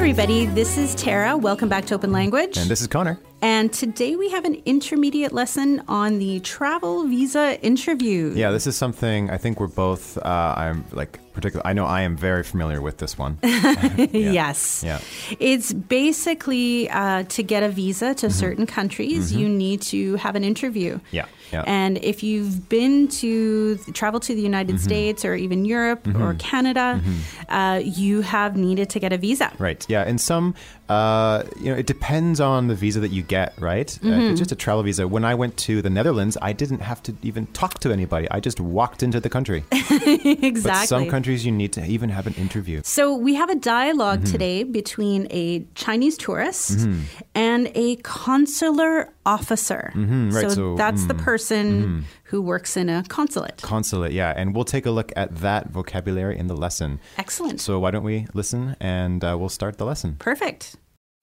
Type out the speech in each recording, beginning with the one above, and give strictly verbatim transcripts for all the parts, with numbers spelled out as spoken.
everybody. This is Tara. Welcome back to Open Language. And this is Connor. And today we have an intermediate lesson on the travel visa interview. Yeah, this is something I think we're both, uh, I'm like, particular. I know I am very familiar with this one. yeah. Yes. Yeah. It's basically uh, to get a visa to mm-hmm. certain countries, mm-hmm. you need to have an interview. Yeah. Yeah. And if you've been to travel to the United mm-hmm. States or even Europe mm-hmm. or Canada, mm-hmm. uh, you have needed to get a visa. Right. Yeah. And some, uh, you know, it depends on the visa that you get, right? Mm-hmm. Uh, if it's just a travel visa. When I went to the Netherlands, I didn't have to even talk to anybody. I just walked into the country. Exactly. But some countries you need to even have an interview. So we have a dialogue mm-hmm. today between a Chinese tourist mm-hmm. and a consular officer. Mm-hmm, right, so, so that's mm, the person mm-hmm. who works in a consulate. Consulate, yeah. And we'll take a look at that vocabulary in the lesson. Excellent. So why don't we listen and uh, we'll start the lesson. Perfect.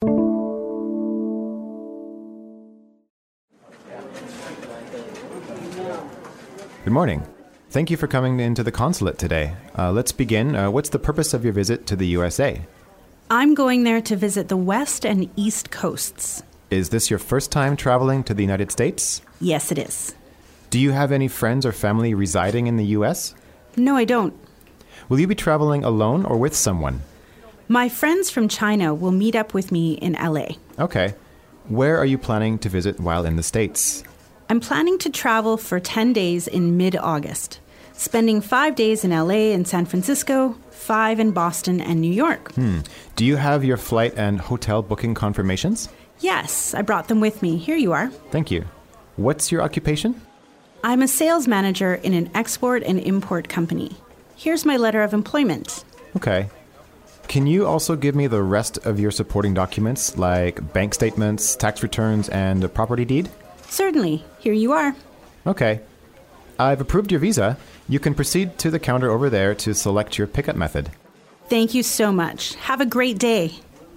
Good morning. Thank you for coming into the consulate today. Uh, let's begin. Uh, what's the purpose of your visit to the U S A? I'm going there to visit the West and East Coasts. Is this your first time traveling to the United States? Yes, it is. Do you have any friends or family residing in the U S? No, I don't. Will you be traveling alone or with someone? My friends from China will meet up with me in L A. Okay. Where are you planning to visit while in the States? I'm planning to travel for ten days in mid-August, spending five days in L A and San Francisco, five in Boston and New York. Hmm. Do you have your flight and hotel booking confirmations? Yes, I brought them with me. Here you are. Thank you. What's your occupation? I'm a sales manager in an export and import company. Here's my letter of employment. Okay. Can you also give me the rest of your supporting documents, like bank statements, tax returns, and a property deed? Certainly. Here you are. Okay. I've approved your visa. You can proceed to the counter over there to select your pickup method. Thank you so much. Have a great day.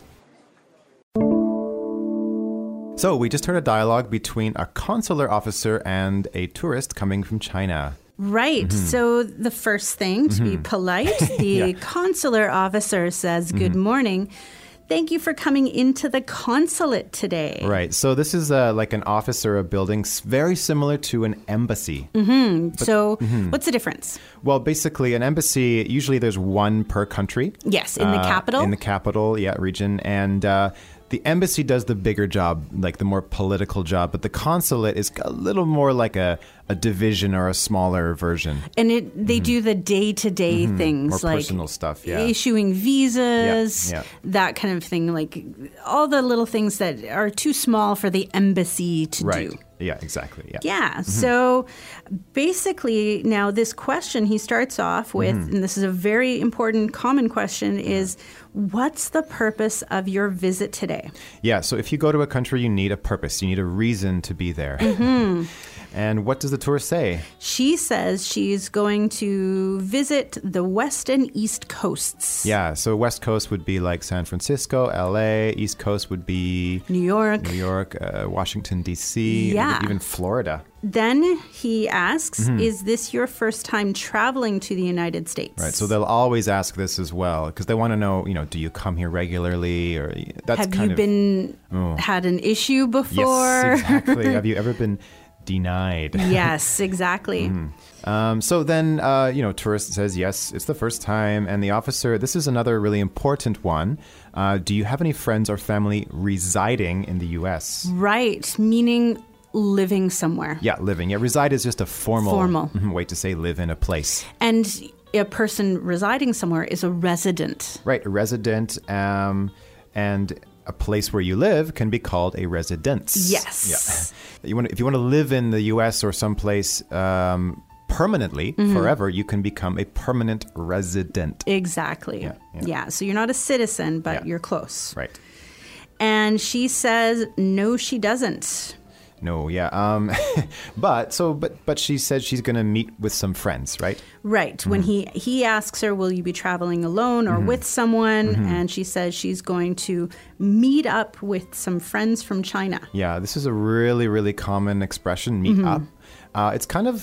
So we just heard a dialogue between a consular officer and a tourist coming from China. Right. Mm-hmm. So the first thing, to mm-hmm. be polite, the yeah. consular officer says, good mm-hmm. morning. Thank you for coming into the consulate today. Right. So this is uh, like an office or a building very similar to an embassy. Mm-hmm. But, so mm-hmm. what's the difference? Well, basically, an embassy, usually there's one per country. Yes, in the uh, capital. In the capital, yeah, region. And uh, the embassy does the bigger job, like the more political job. But the consulate is a little more like a, a division or a smaller version. And it, they mm-hmm. do the day-to-day mm-hmm. things. More like personal stuff, yeah. Issuing visas, yeah, yeah. that kind of thing. Like all the little things that are too small for the embassy to right. do. Yeah, exactly. Yeah. Yeah. Mm-hmm. So basically, now this question he starts off with, mm-hmm. and this is a very important common question, is what's the purpose of your visit today? Yeah. So if you go to a country, you need a purpose. You need a reason to be there. Mm-hmm. And what does the tourist say? She says she's going to visit the West and East Coasts. Yeah, so West Coast would be like San Francisco, L A. East Coast would be New York, New York, uh, Washington, D C, yeah. even Florida. Then he asks, mm-hmm. is this your first time traveling to the United States? Right, so they'll always ask this as well, because they want to know, you know, do you come here regularly? Or that's Have kind you of, been, oh. had an issue before? Yes, exactly. Have you ever been denied? Yes, exactly. mm-hmm. um, so then, uh, you know, tourist says, yes, it's the first time. And the officer, this is another really important one. Uh, do you have any friends or family residing in the U S? Right, meaning living somewhere. Yeah, living. Yeah, reside is just a formal, formal. way to say live in a place. And a person residing somewhere is a resident. Right, a resident. Um, and a place where you live can be called a residence. Yes. Yeah. You want, if you want to live in the U S or someplace um, permanently, mm-hmm. forever, you can become a permanent resident. Exactly. Yeah. yeah. yeah. So you're not a citizen, but yeah. you're close. Right. And she says, no, she doesn't. No, yeah. Um, but so, but but she said she's going to meet with some friends, right? Right. Mm-hmm. When he he asks her, "Will you be traveling alone or mm-hmm. with someone?" Mm-hmm. and she says she's going to meet up with some friends from China. Yeah, this is a really really common expression. Meet mm-hmm. up. Uh, it's kind of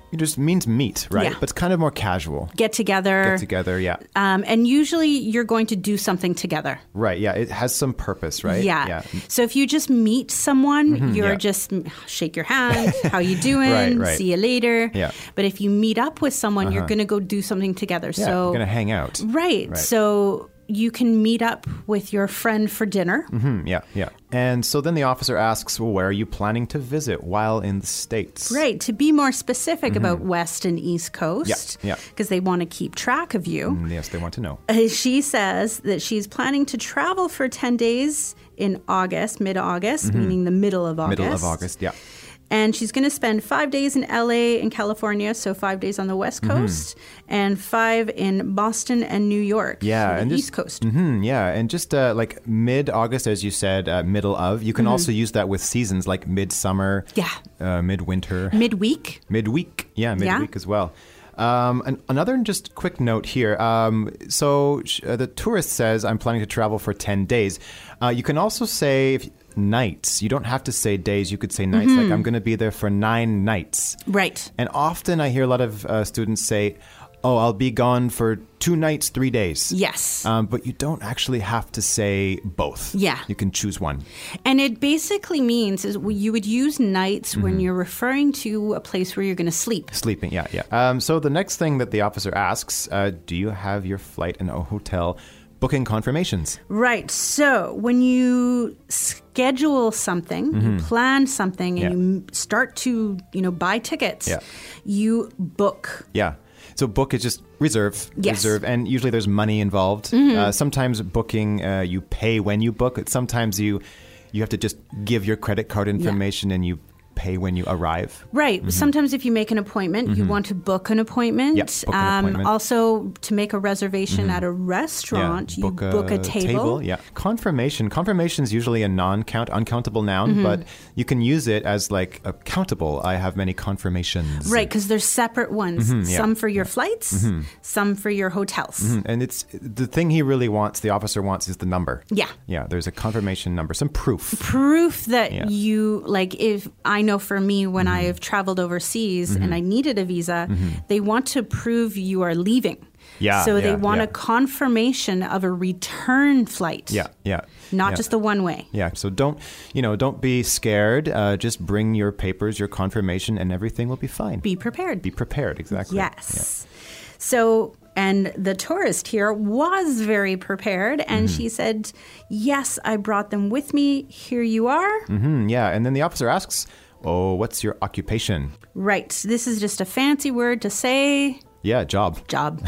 it just means meet, right? Yeah. But it's kind of more casual. Get together. Get together, yeah. Um, and usually you're going to do something together. Right, yeah. It has some purpose, right? Yeah. Yeah. So if you just meet someone, mm-hmm, you're yeah. just shake your hand, how you doing, right, right. see you later. Yeah. But if you meet up with someone, uh-huh. you're going to go do something together. Yeah, so you're going to hang out. Right. right. So you can meet up with your friend for dinner. Mm-hmm, yeah, yeah. And so then the officer asks, well, where are you planning to visit while in the States? Right. To be more specific mm-hmm. about West and East Coast. Yeah, yeah. Because they want to keep track of you. Mm, yes, they want to know. Uh, she says that she's planning to travel for ten days in August, mid-August, mm-hmm. meaning the middle of August. Middle of August, yeah. And she's going to spend five days in L A and California, so five days on the West Coast, mm-hmm. and five in Boston and New York, yeah, the and East just, Coast. Mm-hmm, yeah, and just uh, like mid-August, as you said, uh, middle of. You can mm-hmm. also use that with seasons like midsummer, yeah, uh, midwinter. Midweek. Midweek, yeah, midweek yeah. as well. Um, and another just quick note here. Um, so sh- uh, the tourist says, I'm planning to travel for ten days. Uh, you can also say... If, nights. You don't have to say days. You could say nights. Mm-hmm. Like, I'm going to be there for nine nights. Right. And often I hear a lot of uh, students say, oh, I'll be gone for two nights, three days. Yes. Um, but you don't actually have to say both. Yeah. You can choose one. And it basically means is you would use nights mm-hmm. when you're referring to a place where you're going to sleep. Sleeping, yeah, yeah. Um, so the next thing that the officer asks, uh, do you have your flight and a hotel booking confirmations? Right. So when you schedule something, mm-hmm. you plan something, and yeah. you start to, you know, buy tickets, yeah. you book. Yeah. So book is just reserve, yes. reserve, and usually there's money involved. Mm-hmm. Uh, sometimes booking, uh, you pay when you book. Sometimes you you have to just give your credit card information yeah. and you pay when you arrive. Right. Mm-hmm. Sometimes if you make an appointment, mm-hmm. you want to book an appointment. Yep, book an um, appointment. Also, to make a reservation mm-hmm. at a restaurant, yeah, book you a book a table. table. Yeah. Confirmation. Confirmation is usually a non-count, uncountable noun, mm-hmm. but you can use it as like a countable. I have many confirmations. Right, because there's separate ones. Mm-hmm, yeah. Some for your yeah. flights, mm-hmm. some for your hotels. Mm-hmm. And it's the thing he really wants, the officer wants, is the number. Yeah. Yeah, there's a confirmation number, some proof. Proof that yeah. you, like, if I know for me, when mm-hmm. I have traveled overseas mm-hmm. and I needed a visa, mm-hmm. they want to prove you are leaving. Yeah. So they yeah, want yeah. a confirmation of a return flight. Yeah, yeah. Not yeah. just the one way. Yeah. So don't, you know, don't be scared. Uh, just bring your papers, your confirmation, and everything will be fine. Be prepared. Be prepared, exactly. Yes. Yeah. So, and the tourist here was very prepared, and mm-hmm. she said, yes, I brought them with me. Here you are. Mm-hmm, yeah. And then the officer asks, oh, what's your occupation? Right. This is just a fancy word to say... Yeah, job. Job.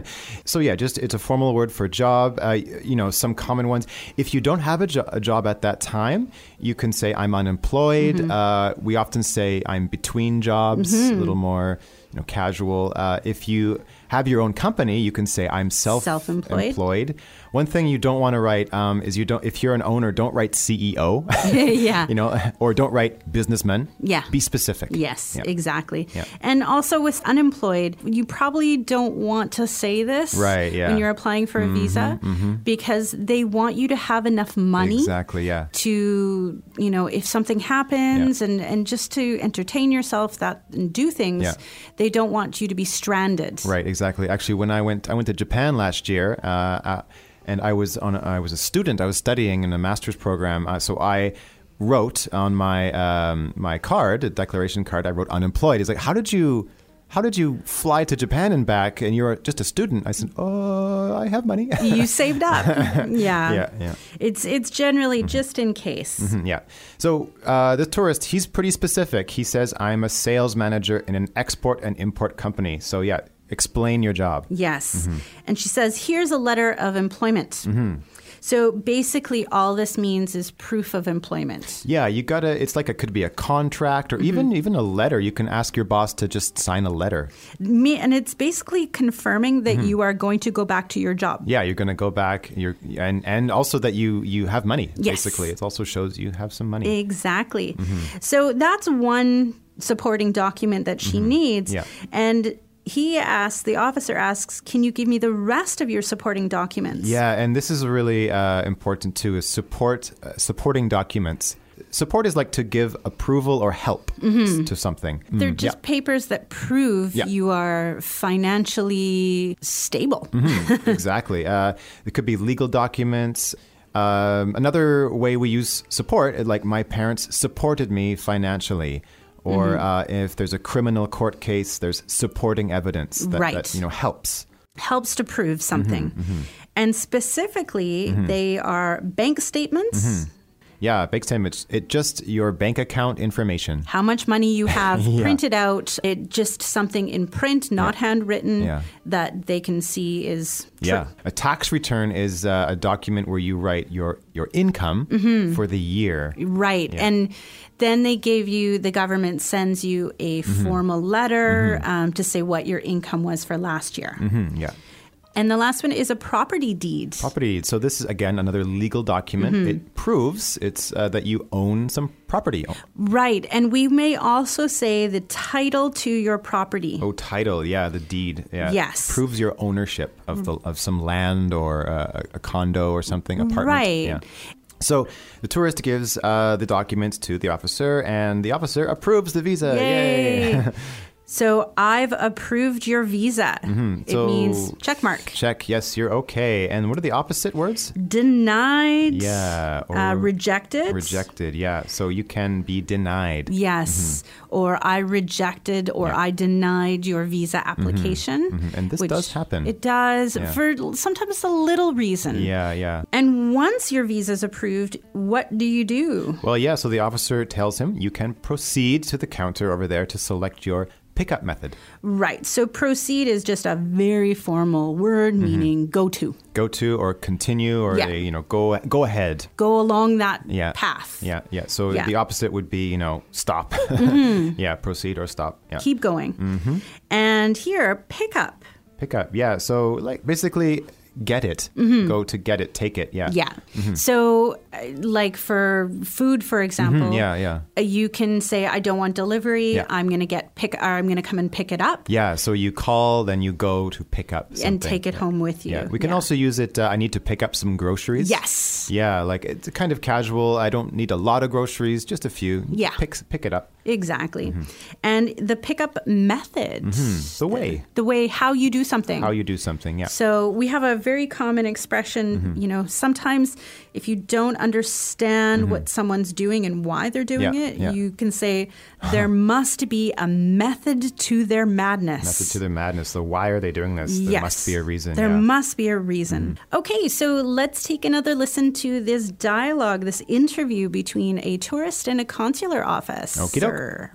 So yeah, just it's a formal word for job. Uh, you know, some common ones. If you don't have a, jo- a job at that time, you can say I'm unemployed. Mm-hmm. Uh, we often say I'm between jobs, mm-hmm. a little more, you know, casual. Uh, if you have your own company, you can say I'm self self-employed. Employed. One thing you don't want to write um, is you don't. If you're an owner, don't write C E O. Yeah. You know, or don't write businessman. Yeah. Be specific. Yes, yeah. exactly. Yeah. And also with unemployed, you probably don't want to say this right, yeah. when you're applying for a mm-hmm, visa mm-hmm. because they want you to have enough money. Exactly. Yeah. To, you know, if something happens yeah. and, and just to entertain yourself that and do things, yeah. they don't want you to be stranded. Right. Exactly. Actually, when I went, I went to Japan last year. Uh, uh, And I was on. A, I was a student. I was studying in a master's program. Uh, so I wrote on my um, my card, a declaration card. I wrote unemployed. He's like, "How did you, how did you fly to Japan and back? And you're just a student?" I said, "Oh, I have money." You saved up. Yeah. Yeah. Yeah. It's it's generally mm-hmm. just in case. Mm-hmm, yeah. So uh, the tourist, he's pretty specific. He says, "I'm a sales manager in an export and import company." So yeah. Explain your job. Yes. Mm-hmm. And she says, here's a letter of employment. Mm-hmm. So basically all this means is proof of employment. Yeah, you gotta, it's like it could be a contract or mm-hmm. even even a letter. You can ask your boss to just sign a letter. Me, and it's basically confirming that mm-hmm. you are going to go back to your job. Yeah, you're going to go back you're, and, and also that you, you have money, yes. basically. It also shows you have some money. Exactly. Mm-hmm. So that's one supporting document that she mm-hmm. needs. Yeah. And he asks, the officer asks, can you give me the rest of your supporting documents? Yeah, and this is really uh, important too, is support uh, supporting documents. support is like to give approval or help mm-hmm. to something. They're Mm, just yeah. papers that prove Yeah. you are financially stable. Mm-hmm. Exactly. Uh, it could be legal documents. Um, another way we use support, like my parents supported me financially. Or mm-hmm. uh, if there's a criminal court case, there's supporting evidence that, Right. that you know helps. Helps to prove something. Mm-hmm, mm-hmm. And specifically, Mm-hmm. they are bank statements, Mm-hmm. Yeah, bank statements. It just your bank account information. how much money you have Yeah. printed out, it just something in print, not Yeah. handwritten, Yeah. that they can see is true. Yeah, a tax return is uh, a document where you write your your income Mm-hmm. for the year. Right. Yeah. And then they gave you, the government sends you a Mm-hmm. formal letter um, to say what your income was for last year. Hmm, yeah. And the last one is a property deed. Property. So this is, again, another legal document. Mm-hmm. It proves it's uh, that you own some property. Right. And we may also say the title to your property. Oh, title. Yeah, the deed. Yeah. Yes. Proves your ownership of the of some land or uh, a condo or something, apartment. Right. Yeah. So the tourist gives uh, the documents to the officer, and the officer approves the visa. Yay. Yay. So I've approved your visa. Mm-hmm. It So- means check mark. Check. Yes, you're okay. And what are the opposite words? Denied. Yeah. Or Uh, rejected. Rejected. Yeah. So you can be denied. Yes. Or I rejected or Mm-hmm. Yeah. I denied your visa application. Mhm. And this which does happen. It does Yeah. for sometimes a little reason. Yeah. Yeah. And once your visa is approved, what do you do? Well, yeah. So the officer tells him you can proceed to the counter over there to select your pickup method. Right. So proceed is just a very formal word Mm-hmm. meaning go to. Go to or continue or Yeah. a, you know go go ahead. Go along that Yeah. path. Yeah. Yeah. So Yeah. the opposite would be you know stop. Yeah. Proceed or stop. Yeah. Keep going. Mm-hmm. And here, pick up. Pickup. Yeah. So like basically get it. Go to get it. Take it. Yeah. Mm-hmm. Yeah. So, uh, like for food, for example, Mhm. Yeah. Yeah. uh, you can say, "I don't want delivery. Yeah. I'm going to get pick. Or I'm going to come and pick it up Yeah, so you call, then you go to pick up something. and take it Yeah. home with you." Yeah, we can Yeah. also use it, uh, I need to pick up some groceries. Yes. Yeah, like it's kind of casual. I don't need a lot of groceries, just a few. Yeah. Pick, pick it up. Exactly. Mm-hmm. And the pickup method, The way, the way how you do something. how you do something, yeah. So we have a very common expression, Mm-hmm. you know, sometimes if you don't understand what someone's doing and why they're doing Yeah, it, yeah. you can say there must be a method to their madness. Method to their madness. So why are they doing this? There Yes. must be a reason. There yeah. Mm-hmm. must be a reason. Okay, so let's take another listen to this dialogue, this interview between a tourist and a consular office. Okie doke.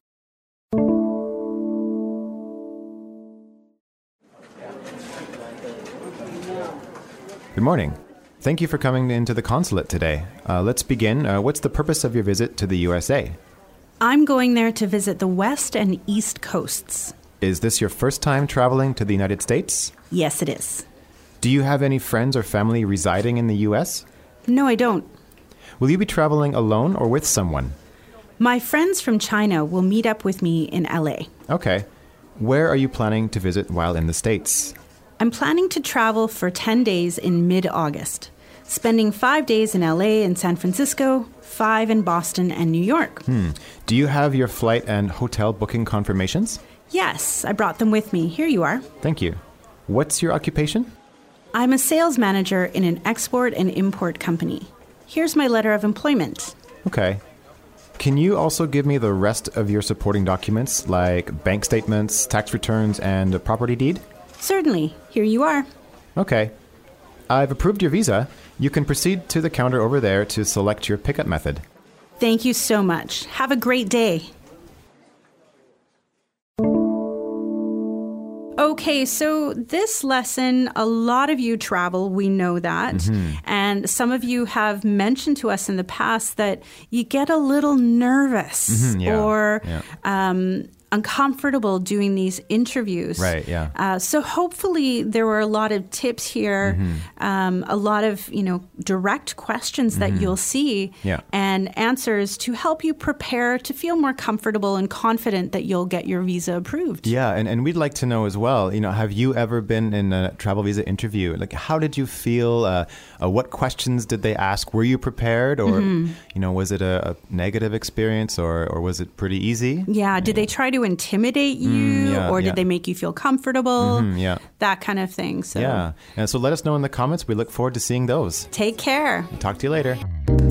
Good morning. Thank you for coming into the consulate today. Uh, let's begin. Uh, what's the purpose of your visit to the U S A? I'm going there to visit the west and east coasts. Is this your first time traveling to the United States? Yes, it is. Do you have any friends or family residing in the U S? No, I don't. Will you be traveling alone or with someone? My friends from China will meet up with me in L A. Okay. Where are you planning to visit while in the States? I'm planning to travel for ten days in mid-August, spending five days in L A and San Francisco, five in Boston and New York. Hmm. Do you have your flight and hotel booking confirmations? Yes, I brought them with me. Here you are. Thank you. What's your occupation? I'm a sales manager in an export and import company. Here's my letter of employment. Okay. Can you also give me the rest of your supporting documents, like bank statements, tax returns, and a property deed? Certainly. Here you are. Okay. I've approved your visa. You can proceed to the counter over there to select your pickup method. Thank you so much. Have a great day. Okay, so this lesson, a lot of you travel, we know that. Mm-hmm. And some of you have mentioned to us in the past that you get a little nervous Mhm, yeah, or yeah. Um, uncomfortable doing these interviews. Right, yeah. Uh, so hopefully there were a lot of tips here, mm-hmm. um, a lot of, you know, direct questions mm-hmm. that you'll see yeah. and answers to help you prepare to feel more comfortable and confident that you'll get your visa approved. Yeah, and, and we'd like to know as well, you know, have you ever been in a travel visa interview? Like, how did you feel? Uh, uh, what questions did they ask? Were you prepared? Or, mm-hmm. you know, was it a, a negative experience or, or was it pretty easy? Yeah, did yeah. they try to intimidate you mm, yeah, or did yeah. they make you feel comfortable? Mm-hmm, yeah. That kind of thing. So. Yeah, and so let us know in the comments. We look forward to seeing those. Take care. Talk to you later.